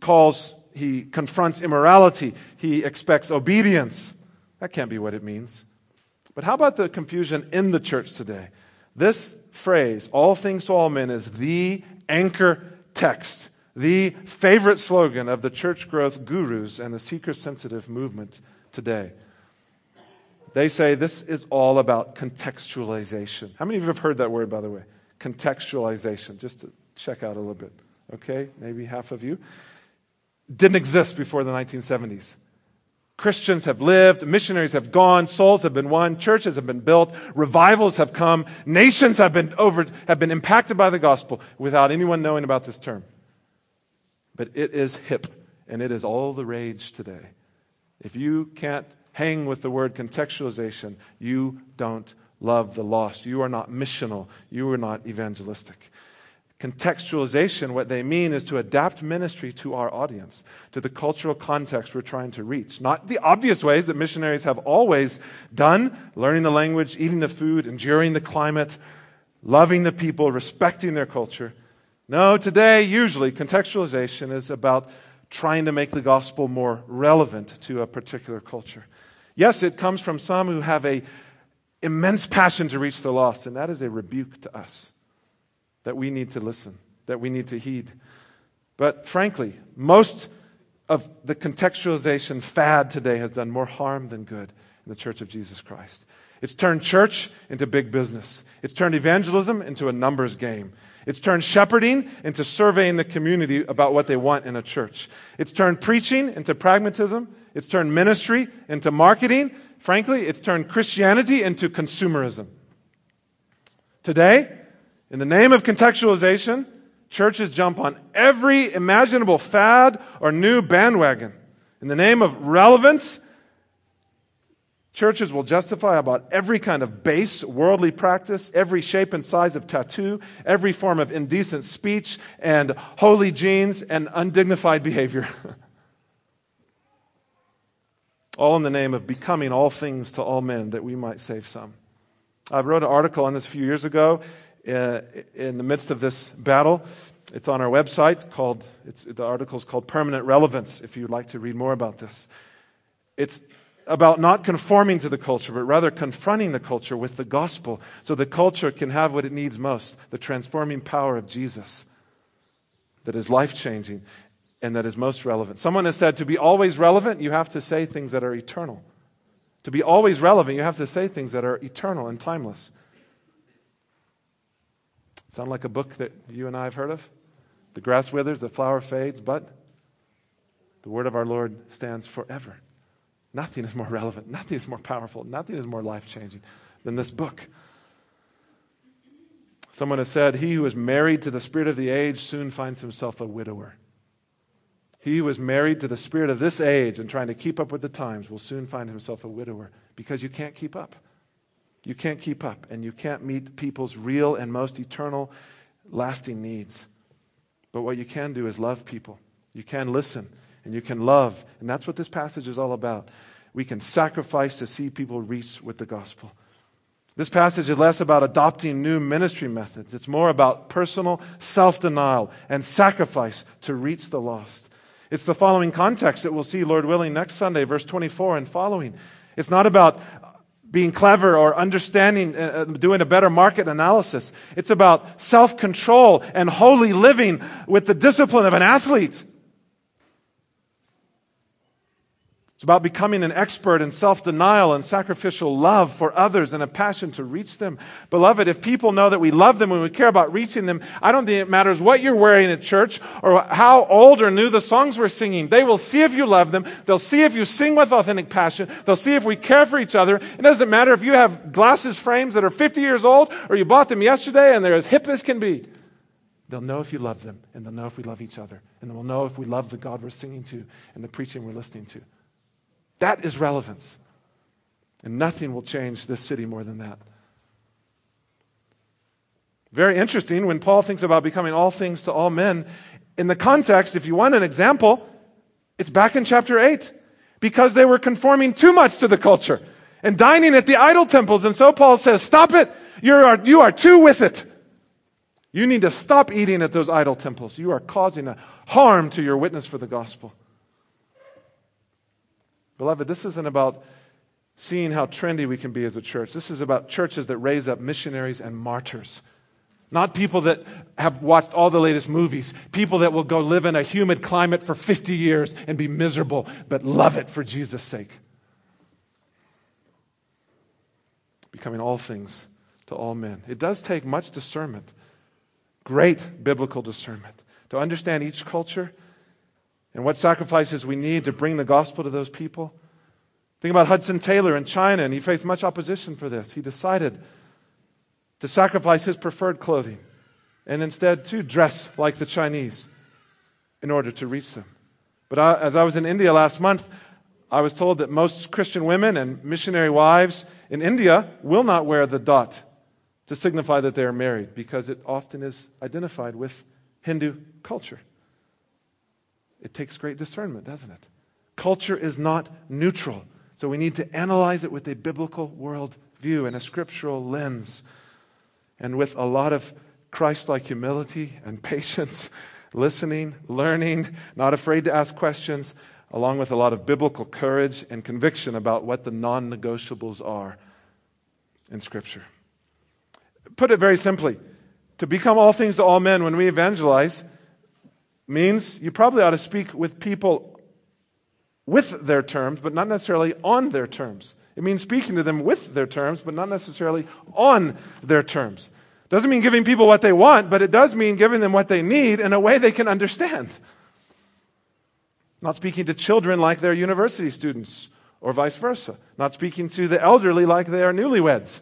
confronts immorality, he expects obedience. That can't be what it means. But how about the confusion in the church today? This phrase, all things to all men, is the anchor text, the favorite slogan of the church growth gurus and the seeker-sensitive movement today. They say this is all about contextualization. How many of you have heard that word, by the way? Contextualization, just to check out a little bit. Okay, maybe half of you. Didn't exist before the 1970s. Christians have lived, missionaries have gone, souls have been won, churches have been built, revivals have come, nations have been impacted by the gospel without anyone knowing about this term. But it is hip, and it is all the rage today. If you can't hang with the word contextualization, you don't love the lost. You are not missional. You are not evangelistic. Contextualization, what they mean is to adapt ministry to our audience, to the cultural context we're trying to reach. Not the obvious ways that missionaries have always done, learning the language, eating the food, enduring the climate, loving the people, respecting their culture. No, today, usually, contextualization is about trying to make the gospel more relevant to a particular culture. Yes, it comes from some who have an immense passion to reach the lost, and that is a rebuke to us, that we need to listen, that we need to heed. But frankly, most of the contextualization fad today has done more harm than good in the Church of Jesus Christ. It's turned church into big business. It's turned evangelism into a numbers game. It's turned shepherding into surveying the community about what they want in a church. It's turned preaching into pragmatism. It's turned ministry into marketing. Frankly, it's turned Christianity into consumerism. Today, in the name of contextualization, churches jump on every imaginable fad or new bandwagon. In the name of relevance, churches will justify about every kind of base worldly practice, every shape and size of tattoo, every form of indecent speech and holy jeans and undignified behavior. All in the name of becoming all things to all men that we might save some. I wrote an article on this a few years ago in the midst of this battle. It's on our website. The article is called Permanent Relevance, if you'd like to read more about this. It's about not conforming to the culture, but rather confronting the culture with the gospel so the culture can have what it needs most, the transforming power of Jesus that is life-changing and that is most relevant. Someone has said, to be always relevant, you have to say things that are eternal. To be always relevant, you have to say things that are eternal and timeless. Sound like a book that you and I have heard of? The grass withers, the flower fades, but the word of our Lord stands forever. Nothing is more relevant, nothing is more powerful, nothing is more life-changing than this book. Someone has said, he who is married to the spirit of the age soon finds himself a widower. He who is married to the spirit of this age and trying to keep up with the times will soon find himself a widower, because you can't keep up. You can't keep up, and you can't meet people's real and most eternal, lasting needs. But what you can do is love people. You can listen, and you can love, and that's what this passage is all about. We can sacrifice to see people reach with the gospel. This passage is less about adopting new ministry methods. It's more about personal self-denial and sacrifice to reach the lost. It's the following context that we'll see, Lord willing, next Sunday, verse 24 and following. It's not about being clever or understanding, doing a better market analysis. It's about self-control and holy living with the discipline of an athlete. It's about becoming an expert in self-denial and sacrificial love for others and a passion to reach them. Beloved, if people know that we love them and we care about reaching them, I don't think it matters what you're wearing at church or how old or new the songs we're singing. They will see if you love them. They'll see if you sing with authentic passion. They'll see if we care for each other. It doesn't matter if you have glasses frames that are 50 years old or you bought them yesterday and they're as hip as can be. They'll know if you love them, and they'll know if we love each other, and they'll know if we love the God we're singing to and the preaching we're listening to. That is relevance. And nothing will change this city more than that. Very interesting when Paul thinks about becoming all things to all men. In the context, if you want an example, it's back in chapter 8. Because they were conforming too much to the culture and dining at the idol temples. And so Paul says, stop it. You are too with it. You need to stop eating at those idol temples. You are causing a harm to your witness for the gospel. Beloved, this isn't about seeing how trendy we can be as a church. This is about churches that raise up missionaries and martyrs. Not people that have watched all the latest movies. People that will go live in a humid climate for 50 years and be miserable, but love it for Jesus' sake. Becoming all things to all men. It does take much discernment, great biblical discernment, to understand each culture and what sacrifices we need to bring the gospel to those people. Think about Hudson Taylor in China, and he faced much opposition for this. He decided to sacrifice his preferred clothing and instead to dress like the Chinese in order to reach them. But as I was in India last month, I was told that most Christian women and missionary wives in India will not wear the dot to signify that they are married, because it often is identified with Hindu culture. It takes great discernment, doesn't it? Culture is not neutral, so we need to analyze it with a biblical world view and a scriptural lens. and with a lot of Christ-like humility and patience, listening, learning, not afraid to ask questions, along with a lot of biblical courage and conviction about what the non-negotiables are in Scripture. Put it very simply, to become all things to all men when we evangelize means you probably ought to speak with people with their terms, but not necessarily on their terms. It means speaking to them with their terms, but not necessarily on their terms. Doesn't mean giving people what they want, but it does mean giving them what they need in a way they can understand. Not speaking to children like they're university students, or vice versa. Not speaking to the elderly like they are newlyweds,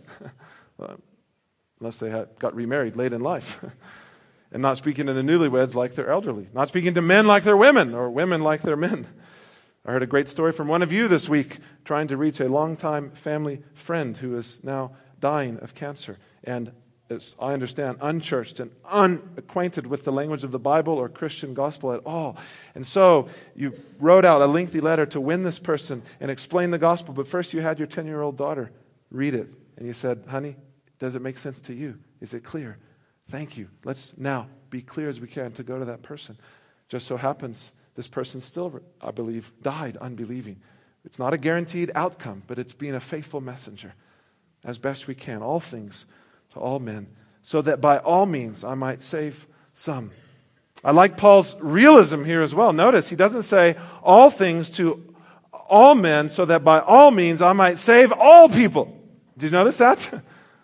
unless they got remarried late in life. And not speaking to the newlyweds like they're elderly. Not speaking to men like they're women, or women like they're men. I heard a great story from one of you this week trying to reach a longtime family friend who is now dying of cancer. And as I understand, unchurched and unacquainted with the language of the Bible or Christian gospel at all. And so you wrote out a lengthy letter to win this person and explain the gospel. But first you had your 10-year-old daughter read it. And you said, honey, does it make sense to you? Is it clear? Thank you. Let's now be clear as we can to go to that person. Just so happens this person still, I believe, died unbelieving. It's not a guaranteed outcome, but it's being a faithful messenger as best we can. All things to all men, so that by all means I might save some. I like Paul's realism here as well. Notice he doesn't say all things to all men, so that by all means I might save all people. Did you notice that?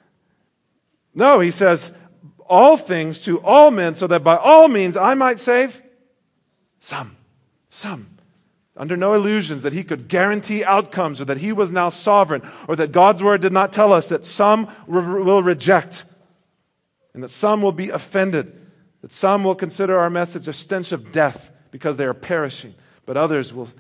No, he says all things to all men, so that by all means I might save some. Some. Under no illusions that he could guarantee outcomes, or that he was now sovereign, or that God's word did not tell us that some will reject, and that some will be offended, that some will consider our message a stench of death because they are perishing, but others will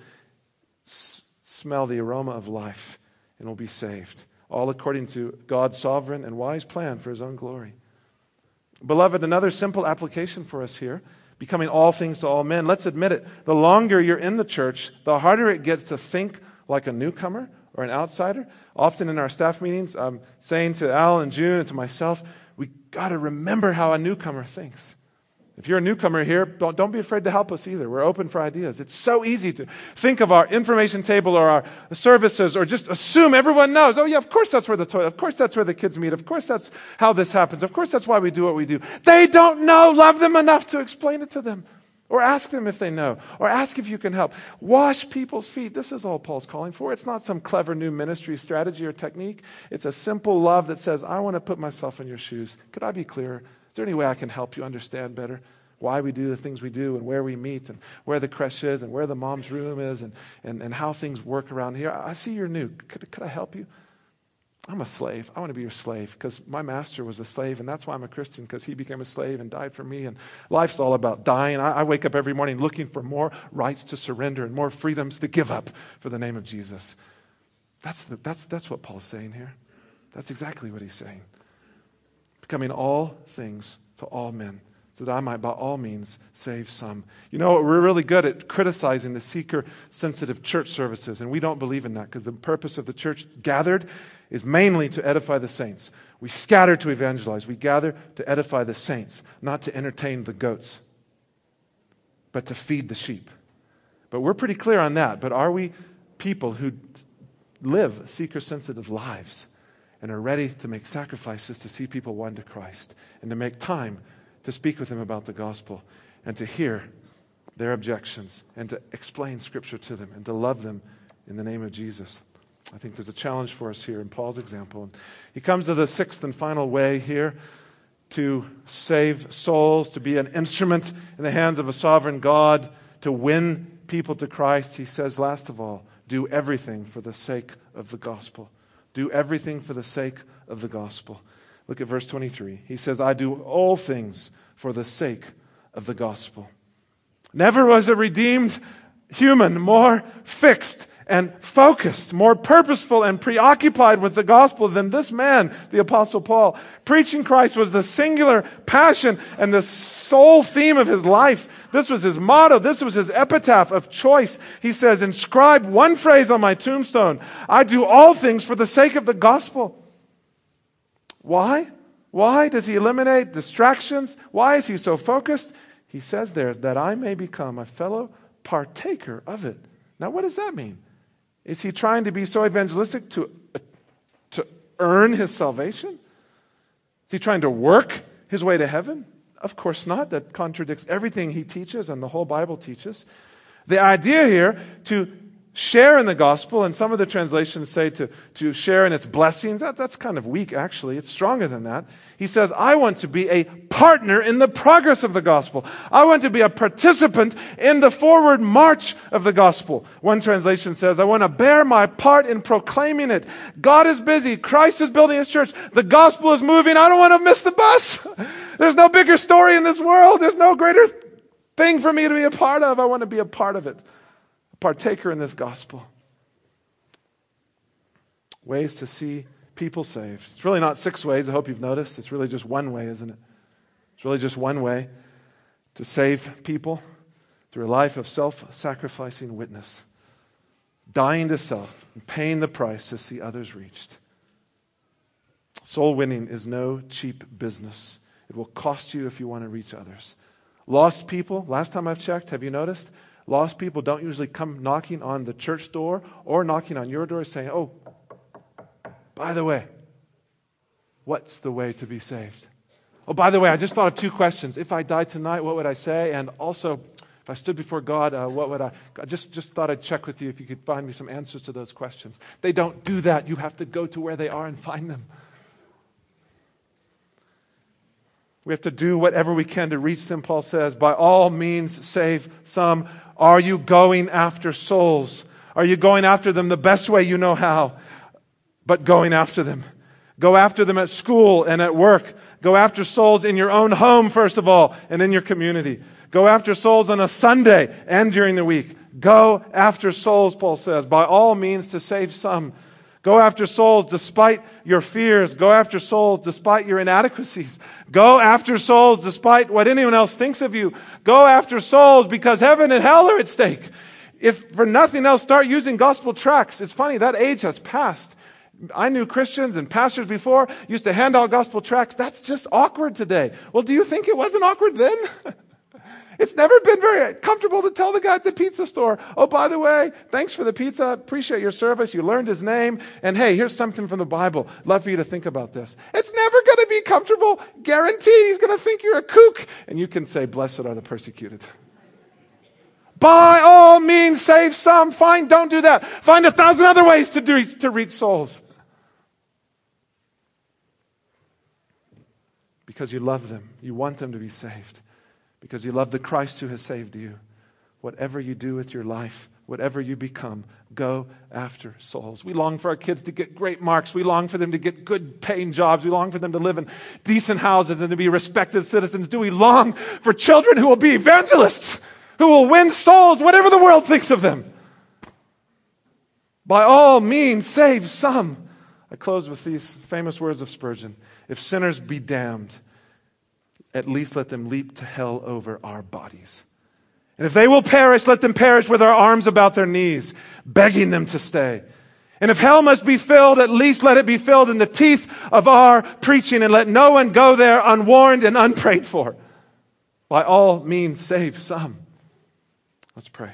smell the aroma of life and will be saved, all according to God's sovereign and wise plan for his own glory. Beloved, another simple application for us here, becoming all things to all men. Let's admit it. The longer you're in the church, the harder it gets to think like a newcomer or an outsider. Often in our staff meetings, I'm saying to Al and June and to myself, we got to remember how a newcomer thinks. If you're a newcomer here, don't be afraid to help us either. We're open for ideas. It's so easy to think of our information table or our services or just assume everyone knows. Oh yeah, of course that's where the toilet, of course that's where the kids meet, of course that's how this happens, of course that's why we do what we do. They don't know. Love them enough to explain it to them. Or ask them if they know. Or ask if you can help. Wash people's feet. This is all Paul's calling for. It's not some clever new ministry strategy or technique. It's a simple love that says, I want to put myself in your shoes. Could I be clearer? Is there any way I can help you understand better why we do the things we do and where we meet and where the creche is and where the mom's room is and how things work around here? I see you're new. Could I help you? I'm a slave. I want to be your slave because my master was a slave, and that's why I'm a Christian, because he became a slave and died for me. And life's all about dying. I wake up every morning looking for more rights to surrender and more freedoms to give up for the name of Jesus. That's what Paul's saying here. That's exactly what he's saying. Becoming all things to all men, so that I might by all means save some. You know, we're really good at criticizing the seeker-sensitive church services, and we don't believe in that, because the purpose of the church gathered is mainly to edify the saints. We scatter to evangelize. We gather to edify the saints, not to entertain the goats, but to feed the sheep. But we're pretty clear on that. But are we people who live seeker-sensitive lives and are ready to make sacrifices to see people won to Christ and to make time to speak with them about the gospel and to hear their objections and to explain Scripture to them and to love them in the name of Jesus? I think there's a challenge for us here in Paul's example. And he comes to the sixth and final way here to save souls, to be an instrument in the hands of a sovereign God, to win people to Christ. He says, last of all, do everything for the sake of the gospel. Do everything for the sake of the gospel. Look at verse 23. He says, I do all things for the sake of the gospel. Never was a redeemed human more fixed and focused, more purposeful and preoccupied with the gospel than this man, the Apostle Paul. Preaching Christ was the singular passion and the sole theme of his life. This was his motto. This was his epitaph of choice. He says, inscribe one phrase on my tombstone. I do all things for the sake of the gospel. Why? Why does he eliminate distractions? Why is he so focused? He says there, that I may become a fellow partaker of it. Now, what does that mean? Is he trying to be so evangelistic to earn his salvation? Is he trying to work his way to heaven? Of course not. That contradicts everything he teaches and the whole Bible teaches. The idea here to share in the gospel, and some of the translations say to share in its blessings. That's kind of weak, actually. It's stronger than that. He says, I want to be a partner in the progress of the gospel. I want to be a participant in the forward march of the gospel. One translation says, I want to bear my part in proclaiming it. God is busy. Christ is building his church. The gospel is moving. I don't want to miss the bus. There's no bigger story in this world. There's no greater thing for me to be a part of. I want to be a part of it. A partaker in this gospel. Ways to see people saved. It's really not 6 ways, I hope you've noticed. It's really just one way, isn't it? It's really just one way to save people through a life of self-sacrificing witness. Dying to self and paying the price to see others reached. Soul winning is no cheap business. It will cost you if you want to reach others. Lost people, last time I've checked, have you noticed? Lost people don't usually come knocking on the church door or knocking on your door saying, oh, by the way, what's the way to be saved? Oh, by the way, I just thought of 2 questions. If I died tonight, what would I say? And also, if I stood before God, what would I just thought I'd check with you if you could find me some answers to those questions. They don't do that. You have to go to where they are and find them. We have to do whatever we can to reach them, Paul says. By all means, save some. Are you going after souls? Are you going after them the best way you know how? But going after them. Go after them at school and at work. Go after souls in your own home, first of all, and in your community. Go after souls on a Sunday and during the week. Go after souls, Paul says, by all means to save some. Go after souls despite your fears. Go after souls despite your inadequacies. Go after souls despite what anyone else thinks of you. Go after souls because heaven and hell are at stake. If for nothing else, start using gospel tracts. It's funny, that age has passed. I knew Christians and pastors before used to hand out gospel tracts. That's just awkward today. Well, do you think it wasn't awkward then? It's never been very comfortable to tell the guy at the pizza store, oh, by the way, thanks for the pizza. Appreciate your service. You learned his name. And hey, here's something from the Bible. Love for you to think about this. It's never going to be comfortable. Guaranteed he's going to think you're a kook. And you can say, blessed are the persecuted. By all means, save some. Fine, don't do that. Find 1,000 other ways to reach souls. Because you love them. You want them to be saved. Because you love the Christ who has saved you. Whatever you do with your life, whatever you become, go after souls. We long for our kids to get great marks. We long for them to get good paying jobs. We long for them to live in decent houses and to be respected citizens. Do we long for children who will be evangelists, who will win souls, whatever the world thinks of them? By all means, save some. I close with these famous words of Spurgeon. If sinners be damned, at least let them leap to hell over our bodies. And if they will perish, let them perish with our arms about their knees, begging them to stay. And if hell must be filled, at least let it be filled in the teeth of our preaching, and let no one go there unwarned and unprayed for. By all means, save some. Let's pray.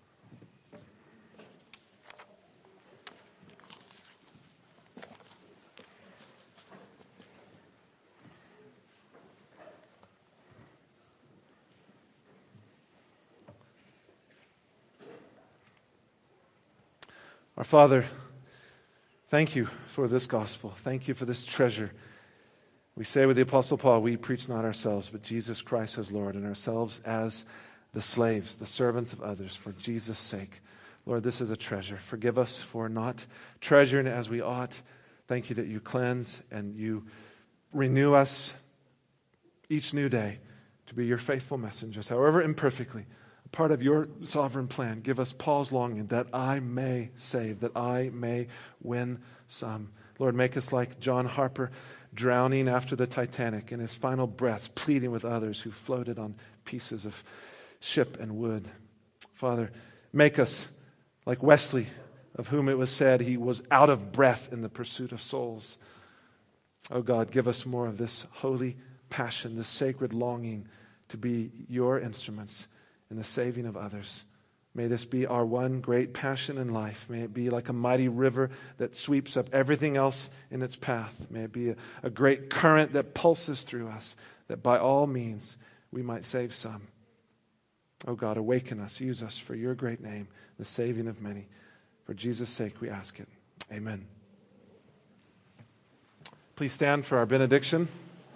Our Father, thank you for this gospel. Thank you for this treasure. We say with the Apostle Paul, we preach not ourselves, but Jesus Christ as Lord, and ourselves as the slaves, the servants of others, for Jesus' sake. Lord, this is a treasure. Forgive us for not treasuring it as we ought. Thank you that you cleanse and you renew us each new day to be your faithful messengers, however imperfectly. Part of your sovereign plan. Give us Paul's longing that I may save, that I may win some. Lord, make us like John Harper, drowning after the Titanic in his final breaths, pleading with others who floated on pieces of ship and wood. Father, make us like Wesley, of whom it was said he was out of breath in the pursuit of souls. Oh God, give us more of this holy passion, this sacred longing to be your instruments in the saving of others. May this be our one great passion in life. May it be like a mighty river that sweeps up everything else in its path. May it be a great current that pulses through us, that by all means we might save some. Oh God, awaken us, use us for your great name, the saving of many. For Jesus' sake we ask it. Amen. Please stand for our benediction.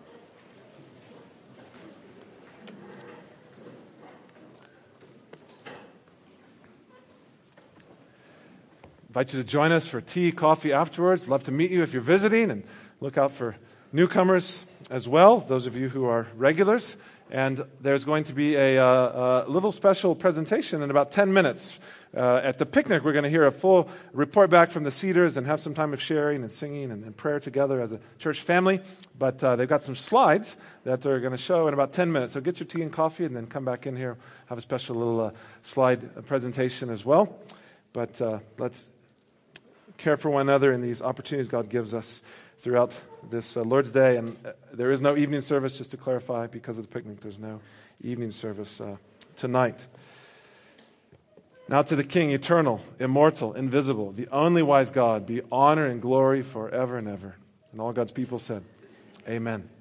Invite you to join us for tea, coffee afterwards. Love to meet you if you're visiting, and look out for newcomers as well, those of you who are regulars. And there's going to be a little special presentation in about 10 minutes. At the picnic, we're going to hear a full report back from the Cedars and have some time of sharing and singing and prayer together as a church family. But they've got some slides that they're going to show in about 10 minutes. So get your tea and coffee and then come back in here, have a special little slide presentation as well. But let's care for one another in these opportunities God gives us throughout this Lord's Day. And there is no evening service, just to clarify, because of the picnic. There's no evening service tonight. Now to the King, eternal, immortal, invisible, the only wise God, be honor and glory forever and ever. And all God's people said, Amen.